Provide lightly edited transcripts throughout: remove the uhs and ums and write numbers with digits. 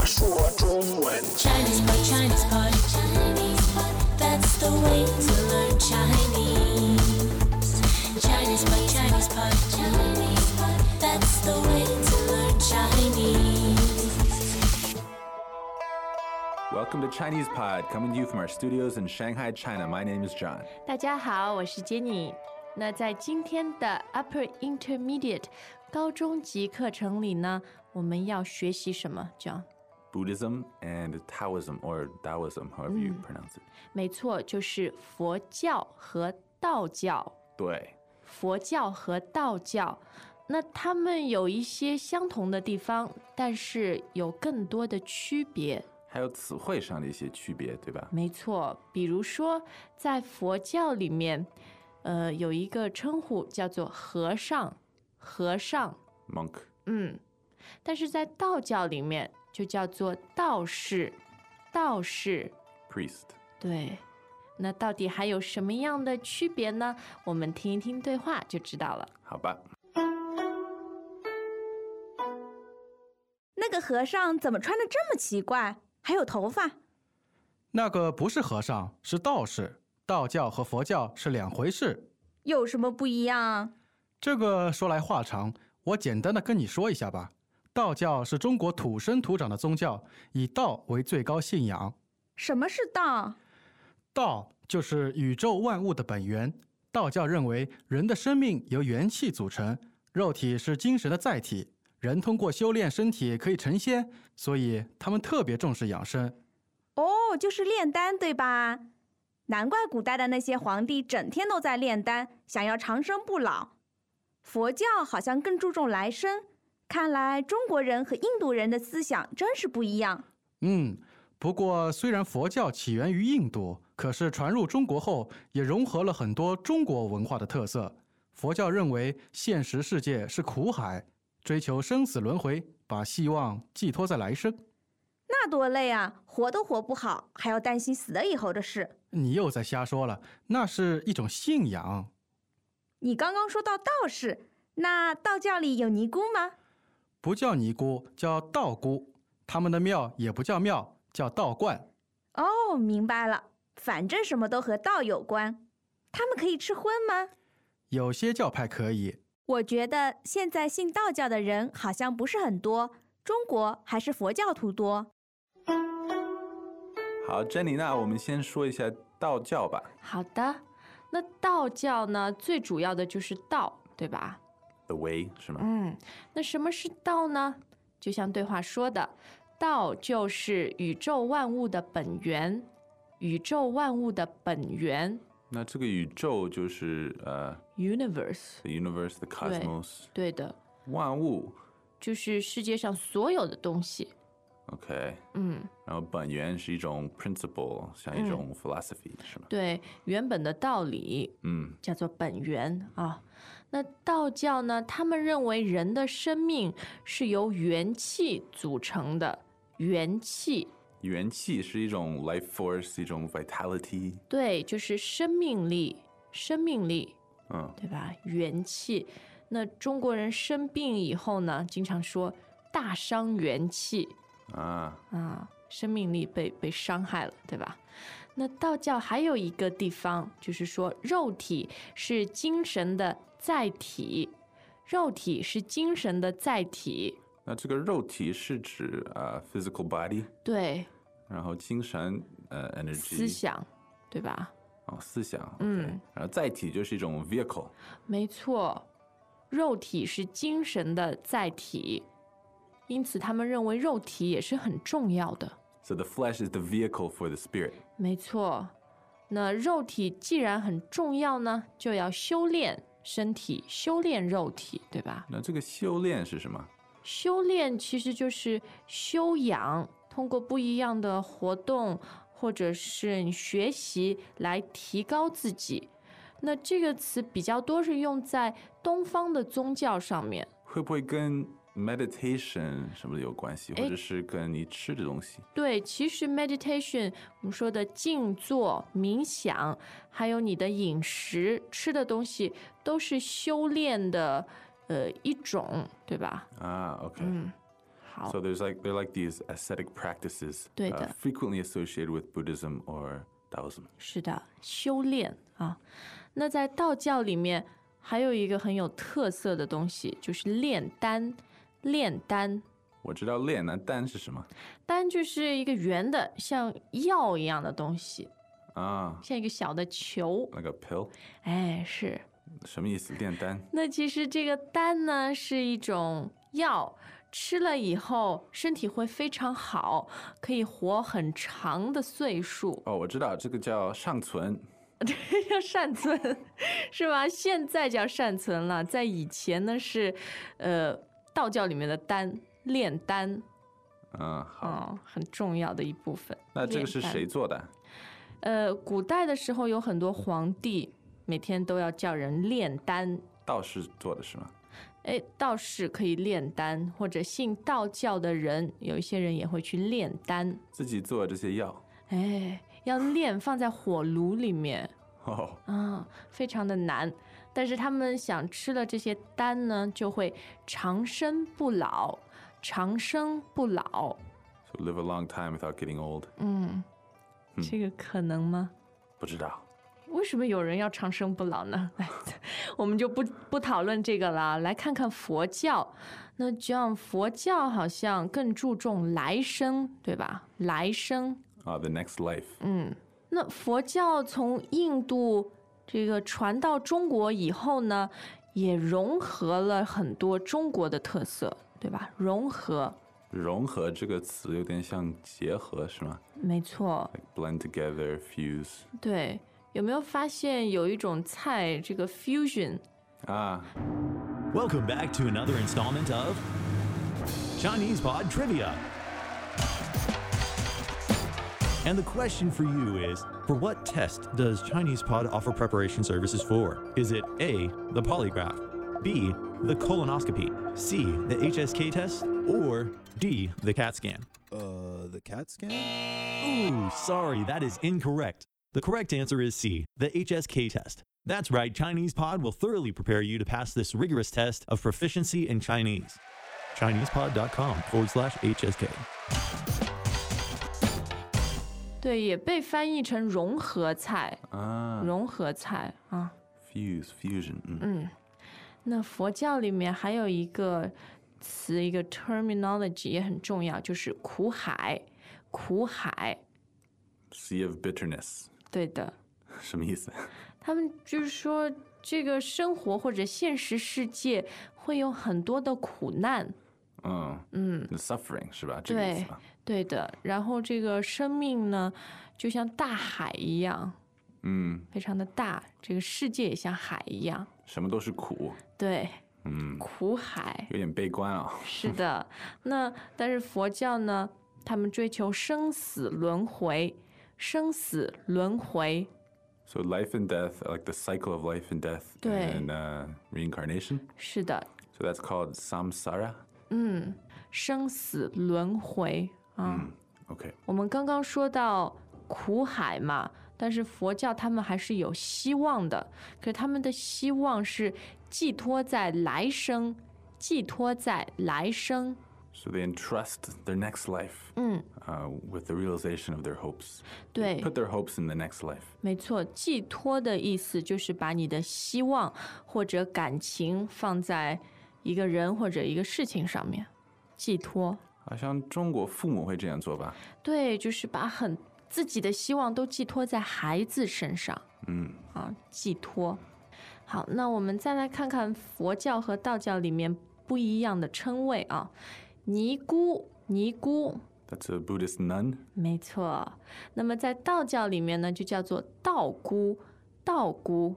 说中文。 Chinese pot, Chinese pot, Chinese pot. That's the way to learn Chinese. Chinese pot, Chinese pot, Chinese pot. That's the way to learn Chinese. Welcome to Chinese Pod, coming to you from our studios in Shanghai, China. My name is John. 大家好，我是 Jenny。那在今天的 Upper Intermediate 高中级课程里呢，我们要学习什么 ，John？ Buddhism and Taoism, or Taoism, however you pronounce it. 没错，就是佛教和道教。 对， 佛教和道教，那他们有一些相同的地方，但是有更多的区别。 还有词汇上的一些区别，对吧？ 没错，比如说在佛教里面，有一个称呼叫做和尚，和尚。 Monk. 但是在道教里面就叫做道士，道士。 Priest. 对，那到底还有什么样的区别呢？我们听一听对话就知道了。 好吧。 那个和尚怎么穿得这么奇怪？还有头发？ 那个不是和尚，是道士。道教和佛教是两回事。 有什么不一样？ 这个说来话长，我简单的跟你说一下吧。道教是中国土生土长的宗教，以道为最高信仰。 什么是道？ 道就是宇宙万物的本源。道教认为人的生命由元气组成，肉体是精神的载体。人通过修炼身体可以成仙，所以他们特别重视养生。 哦，就是炼丹，对吧？难怪古代的那些皇帝整天都在炼丹，想要长生不老。佛教好像更注重来生，看来中国人和印度人的思想真是不一样。 不过虽然佛教起源于印度，可是传入中国后也融合了很多中国文化的特色。佛教认为现实世界是苦海，追求生死轮回，把希望寄托在来生。 那多累啊，活都活不好，还要担心死了以后的事。 你又在瞎说了，那是一种信仰。 你刚刚说到道士，那道教里有尼姑吗？ 不叫尼姑，叫道姑。他们的庙也不叫庙，叫道观。 哦，明白了，反正什么都和道有关。他们可以吃荤吗？ 有些教派可以。 我觉得现在信道教的人好像不是很多，中国还是佛教徒多。 好 ，Jenny， 那我们先说一下道教吧。 好的，那道教呢，最主要的就是道，对吧？ The way 是吗？ 那什么是道呢？就像对话说的，道就是宇宙万物的本源，宇宙万物的本源。 那这个宇宙就是 universe the universe, the cosmos. 对的， 万物。 就是世界上所有的东西。 OK，然后本源是一种 principle， 像一种 philosophy，是吗？ 对，原本的道理，叫做本源啊。那道教呢，他们认为人的生命是由元气组成的，元气。 元气是一种 life force， 一种 vitality。 对，就是生命力，生命力，对吧？元气。那中国人生病以后呢，经常说大伤元气生命力被伤害了，对吧？那道教还有一个地方，就是说肉体是精神的载体，肉体是精神的载体。 那这个肉体是指physical body， 对， 然后精神energy， 思想，对吧？ 思想，然后载体就是一种 vehicle， 没错，肉体是精神的载体，因此他们认为肉体也是很重要的。 So the flesh is the vehicle for the spirit。 没错，那肉体既然很重要呢，就要修炼身体，修炼肉体，对吧？ 那这个修炼是什么？ 修炼其实就是修养，通过不一样的活动或者是学习来提高自己。那这个词比较多是用在东方的宗教上面。 会不会跟 meditation 什么有关系，或者是跟你吃的东西？ 对，其实 meditation 我们说的静坐、冥想，还有你的饮食、吃的东西，都是修炼的一种，对吧？ OK。 好 So they're like these ascetic practices 对的 frequently associated with Buddhism or Taoism. 是的，修炼啊。那在道教里面还有一个很有特色的东西，就是炼丹。炼丹， 我知道炼呢，丹是什么？ 丹就是一个圆的，像药一样的东西， 啊， 像一个小的球。 那个 pill 哎，是。 什么意思？炼丹？ 那其实这个丹呢是一种药，吃了以后身体会非常好，可以活很长的岁数。 哦，我知道这个叫上存。 叫善存，是吧？现在叫善存了，在以前呢是，道教里面的丹，炼丹， 好， 很重要的一部分。 那这个是谁做的？ 古代的时候有很多皇帝每天都要叫人炼丹。 道士做的是吗？ 道士可以炼丹，或者信道教的人，有一些人也会去炼丹， 自己做这些药。 要炼放在火炉里面。 哦， 非常的难，但是他们想吃了这些丹呢，就会长生不老，长生不老。 So live a long time without getting old. 这个可能吗？ 不知道。 为什么有人要长生不老呢？来，我们就不讨论这个了，来看看佛教。那这样佛教好像更注重来生，对吧？来生。 The next life. 那佛教从印度这个传到中国以后呢，也融合了很多中国的特色，对吧？融合这个词有点像结合，是吗？ 没错。 Like blend together, fuse. 对，有没有发现有一种菜，这个 fusion Welcome back to another installment of Chinese Pod Trivia. And the question for you is, for what test does Chinese Pod offer preparation services for? Is it A, the polygraph, B, the colonoscopy, C, the HSK test, or D, the CAT scan? The CAT scan? Ooh, sorry, that is incorrect. The correct answer is C, the HSK test. That's right, Chinese Pod will thoroughly prepare you to pass this rigorous test of proficiency in Chinese. ChinesePod.com/HSK. 对，也被翻译成融合菜融合菜啊 fusion 那佛教里面还有一个词，一个 terminology 也很重要，就是苦海。苦海 Sea of bitterness. 对的。 什么意思？ 他们就是说这个生活或者现实世界会有很多的苦难 suffering 是吧？这个意思吧？ 对的。然后这个生命呢就像大海一样非常的大，这个世界也像海一样， 什么都是苦。 对苦海有点悲观啊是的。那但是佛教呢，他们追求生死轮回，生死轮回。 So life and death, like the cycle of life and death 对 and reincarnation. 是的。 So that's called samsara. 生死轮回 OK. 我们刚刚说到苦海嘛，但是佛教他们还是有希望的，可是他们的希望是寄托在来生，寄托在来生。 So they entrust their next life with the realization of their hopes. 对 They put their hopes in the next life. 没错，寄托的意思就是把你的希望或者感情放在一个人或者一个事情上面，寄托。 好像中国父母会这样做吧？ 对，就是把自己的希望都寄托在孩子身上。寄托。好，那我们再来看看佛教和道教里面不一样的称谓啊。尼姑，尼姑 That's a Buddhist nun. 没错。那么在道教里面呢，就叫做道姑，道姑。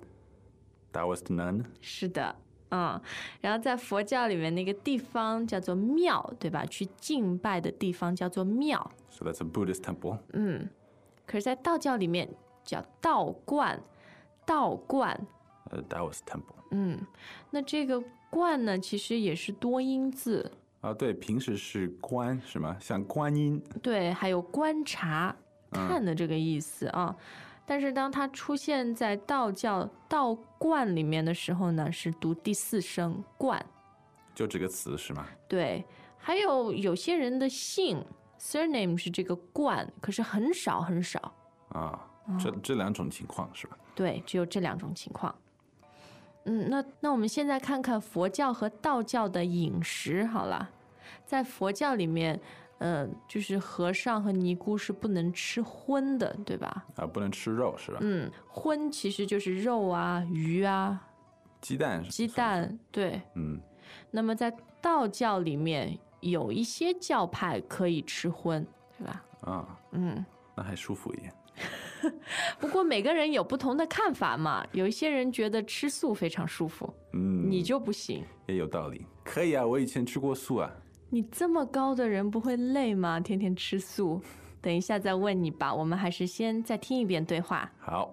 Taoist nun. 是的，然后在佛教里面那个地方叫做庙，对吧？去敬拜的地方叫做庙。 So that's a Buddhist temple. 可是在道教里面叫道观，道观。 A Taoist temple. 那这个观呢，其实也是多音字。 对，平时是观是吗？像观音。 对，还有观察、看的这个意思啊。但是当它出现在道教道观里面的时候呢，是读第四声观。 就这个词是吗？ 对， 还有些人的姓 surname 是这个冠，可是很少很少。 这两种情况是吧？ 对，只有这两种情况。那我们现在看看佛教和道教的饮食好了。在佛教里面，就是和尚和尼姑是不能吃荤的，对吧？ 不能吃肉是吧？ 荤其实就是肉啊、鱼啊、 鸡蛋， 对。那么在道教里面，有一些教派可以吃荤，对吧？ 那还舒服一点。 不过每个人有不同的看法嘛，有一些人觉得吃素非常舒服，你就不行。 也有道理，可以啊，我以前吃过素啊。 你这么高的人不会累吗？天天吃素？等一下再问你吧，我们还是先再听一遍对话。 好。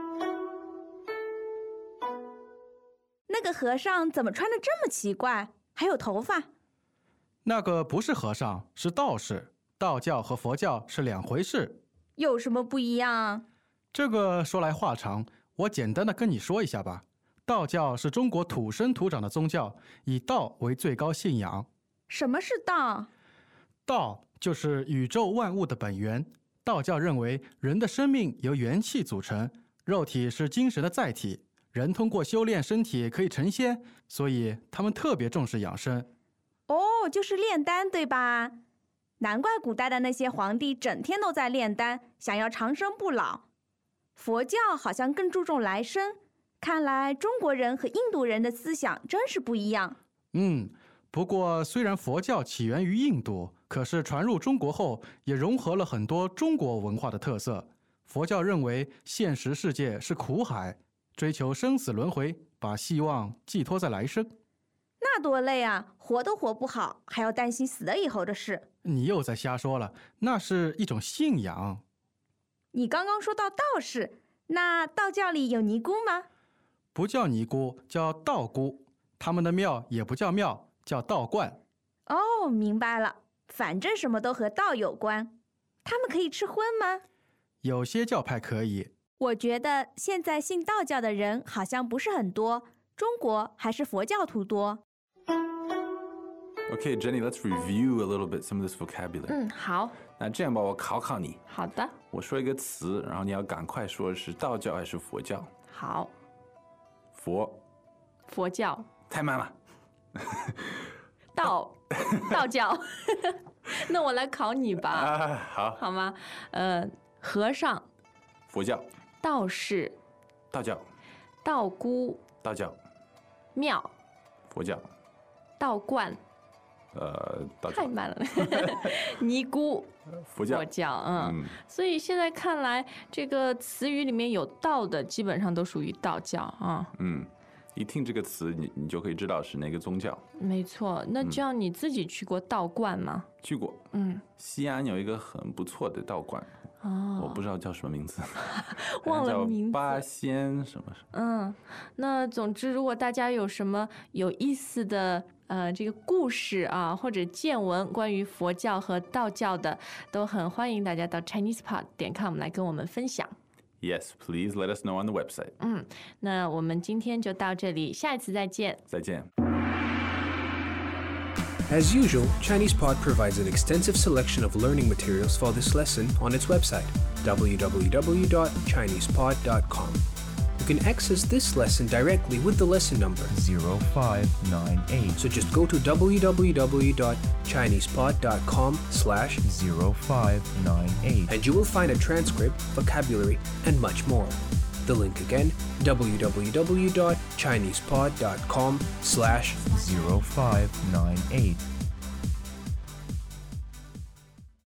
那个和尚怎么穿得这么奇怪？还有头发？ 那个不是和尚，是道士。道教和佛教是两回事。 有什么不一样？ 这个说来话长，我简单的跟你说一下吧。道教是中国土生土长的宗教，以道为最高信仰。 什么是道？ 道就是宇宙万物的本源。道教认为人的生命由元气组成，肉体是精神的载体，人通过修炼身体可以成仙，所以他们特别重视养生。 就是炼丹对吧？难怪古代的那些皇帝整天都在炼丹，想要长生不老。佛教好像更注重来生，看来中国人和印度人的思想真是不一样。 不过虽然佛教起源于印度，可是传入中国后也融合了很多中国文化的特色。佛教认为现实世界是苦海，追求生死轮回，把希望寄托在来生。 那多累啊，活都活不好，还要担心死了以后的事。 你又在瞎说了，那是一种信仰。 你刚刚说到道士，那道教里有尼姑吗？ 不叫尼姑，叫道姑。他们的庙也不叫庙，叫道观。 明白了，反正什么都和道有关。他们可以吃荤吗？ 有些教派可以。 我觉得现在信道教的人好像不是很多，中国还是佛教徒多。 Okay, Jenny, let's review a little bit some of this vocabulary. 好。 那这样吧，我考考你。 好的。 我说一个词，然后你要赶快说是道教还是佛教。 好。 佛教。 太慢了。 道教。那我来考你吧。好吗？和尚。 佛教。 道士。 道教。 道姑。 道教。 庙。 佛教。 道观。 道教。 太慢了。尼姑。 佛教。 所以现在看来，这个词语里面有道的，基本上都属于道教啊。 一听这个词，你就可以知道是哪个宗教。 没错。那这样你自己去过道观吗？ 去过。西安有一个很不错的道观。我不知道叫什么名字。 忘了名字。 叫八仙什么。 那总之，如果大家有什么有意思的这个故事啊，或者见闻关于佛教和道教的，都很欢迎大家到 ChinesePod.com 来跟我们分享。 Yes, please let us know on the website. 那我们今天就到这里，下一次再见。 再见。 As usual, ChinesePod provides an extensive selection of learning materials for this lesson on its website, www.chinesepod.com. You can access this lesson directly with the lesson number 0598. So just go to www.chinesepod.com/0598 and you will find a transcript, vocabulary, and much more. The link again, www.chinesepod.com/0598.